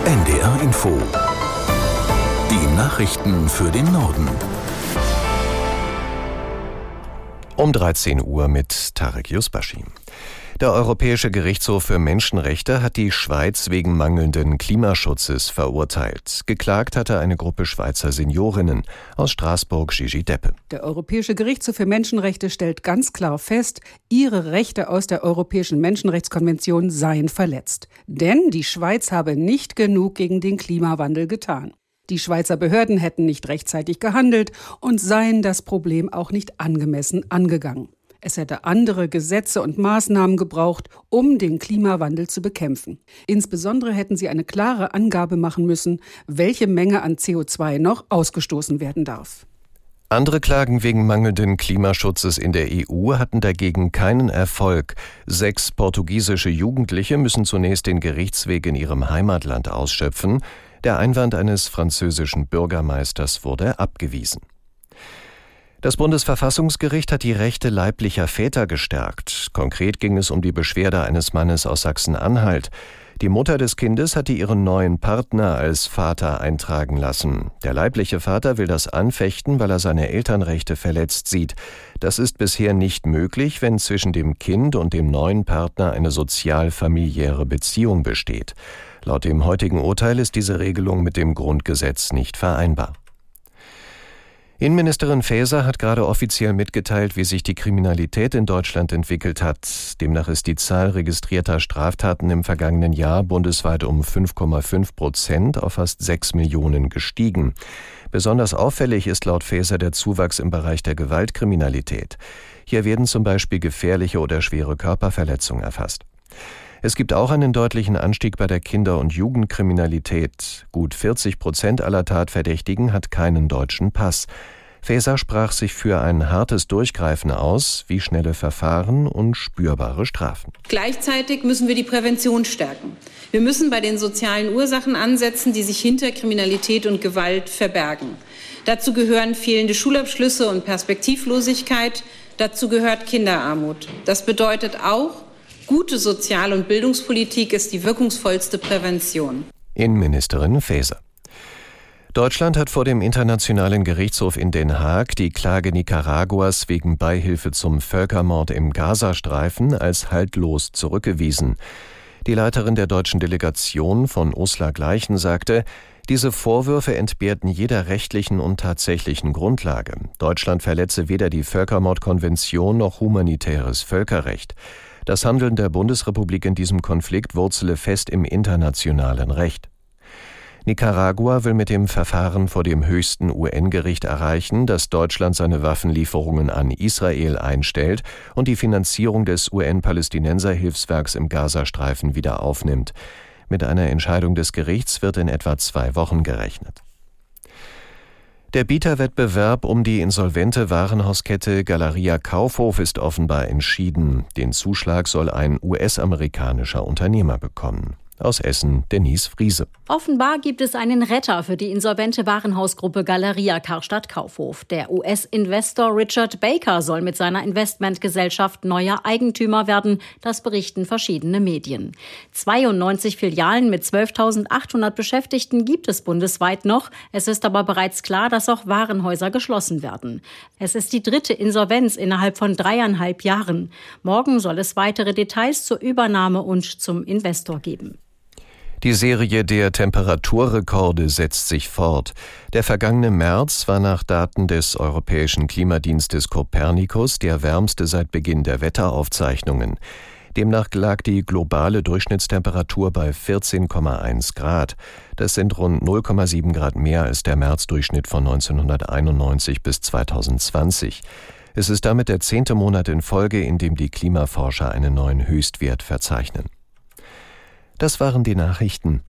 NDR Info. Die Nachrichten für den Norden. Um 13 Uhr mit Tarek Yusbashi. Der Europäische Gerichtshof für Menschenrechte hat die Schweiz wegen mangelnden Klimaschutzes verurteilt. Geklagt hatte eine Gruppe Schweizer Seniorinnen. Aus Straßburg Gigi Deppe. Der Europäische Gerichtshof für Menschenrechte stellt ganz klar fest, ihre Rechte aus der Europäischen Menschenrechtskonvention seien verletzt. Denn die Schweiz habe nicht genug gegen den Klimawandel getan. Die Schweizer Behörden hätten nicht rechtzeitig gehandelt und seien das Problem auch nicht angemessen angegangen. Es hätte andere Gesetze und Maßnahmen gebraucht, um den Klimawandel zu bekämpfen. Insbesondere hätten sie eine klare Angabe machen müssen, welche Menge an CO2 noch ausgestoßen werden darf. Andere Klagen wegen mangelnden Klimaschutzes in der EU hatten dagegen keinen Erfolg. 6 portugiesische Jugendliche müssen zunächst den Gerichtsweg in ihrem Heimatland ausschöpfen. Der Einwand eines französischen Bürgermeisters wurde abgewiesen. Das Bundesverfassungsgericht hat die Rechte leiblicher Väter gestärkt. Konkret ging es um die Beschwerde eines Mannes aus Sachsen-Anhalt. Die Mutter des Kindes hatte ihren neuen Partner als Vater eintragen lassen. Der leibliche Vater will das anfechten, weil er seine Elternrechte verletzt sieht. Das ist bisher nicht möglich, wenn zwischen dem Kind und dem neuen Partner eine sozial-familiäre Beziehung besteht. Laut dem heutigen Urteil ist diese Regelung mit dem Grundgesetz nicht vereinbar. Innenministerin Faeser hat gerade offiziell mitgeteilt, wie sich die Kriminalität in Deutschland entwickelt hat. Demnach ist die Zahl registrierter Straftaten im vergangenen Jahr bundesweit um 5,5% auf fast 6 Millionen gestiegen. Besonders auffällig ist laut Faeser der Zuwachs im Bereich der Gewaltkriminalität. Hier werden zum Beispiel gefährliche oder schwere Körperverletzungen erfasst. Es gibt auch einen deutlichen Anstieg bei der Kinder- und Jugendkriminalität. Gut 40% aller Tatverdächtigen hat keinen deutschen Pass. Faeser sprach sich für ein hartes Durchgreifen aus, wie schnelle Verfahren und spürbare Strafen. Gleichzeitig müssen wir die Prävention stärken. Wir müssen bei den sozialen Ursachen ansetzen, die sich hinter Kriminalität und Gewalt verbergen. Dazu gehören fehlende Schulabschlüsse und Perspektivlosigkeit. Dazu gehört Kinderarmut. Das bedeutet auch, gute Sozial- und Bildungspolitik ist die wirkungsvollste Prävention. Innenministerin Faeser. Deutschland hat vor dem Internationalen Gerichtshof in Den Haag die Klage Nicaraguas wegen Beihilfe zum Völkermord im Gazastreifen als haltlos zurückgewiesen. Die Leiterin der deutschen Delegation von Ursula Gleichen sagte, diese Vorwürfe entbehrten jeder rechtlichen und tatsächlichen Grundlage. Deutschland verletze weder die Völkermordkonvention noch humanitäres Völkerrecht. Das Handeln der Bundesrepublik in diesem Konflikt wurzele fest im internationalen Recht. Nicaragua will mit dem Verfahren vor dem höchsten UN-Gericht erreichen, dass Deutschland seine Waffenlieferungen an Israel einstellt und die Finanzierung des UN-Palästinenser-Hilfswerks im Gazastreifen wieder aufnimmt. Mit einer Entscheidung des Gerichts wird in etwa 2 Wochen gerechnet. Der Bieterwettbewerb um die insolvente Warenhauskette Galeria Kaufhof ist offenbar entschieden. Den Zuschlag soll ein US-amerikanischer Unternehmer bekommen. Aus Essen, Denise Friese. Offenbar gibt es einen Retter für die insolvente Warenhausgruppe Galeria Karstadt Kaufhof. Der US-Investor Richard Baker soll mit seiner Investmentgesellschaft neuer Eigentümer werden, das berichten verschiedene Medien. 92 Filialen mit 12.800 Beschäftigten gibt es bundesweit noch. Es ist aber bereits klar, dass auch Warenhäuser geschlossen werden. Es ist die 3. Insolvenz innerhalb von 3,5 Jahren. Morgen soll es weitere Details zur Übernahme und zum Investor geben. Die Serie der Temperaturrekorde setzt sich fort. Der vergangene März war nach Daten des Europäischen Klimadienstes Copernicus der wärmste seit Beginn der Wetteraufzeichnungen. Demnach lag die globale Durchschnittstemperatur bei 14,1 Grad. Das sind rund 0,7 Grad mehr als der Märzdurchschnitt von 1991 bis 2020. Es ist damit der 10. Monat in Folge, in dem die Klimaforscher einen neuen Höchstwert verzeichnen. Das waren die Nachrichten.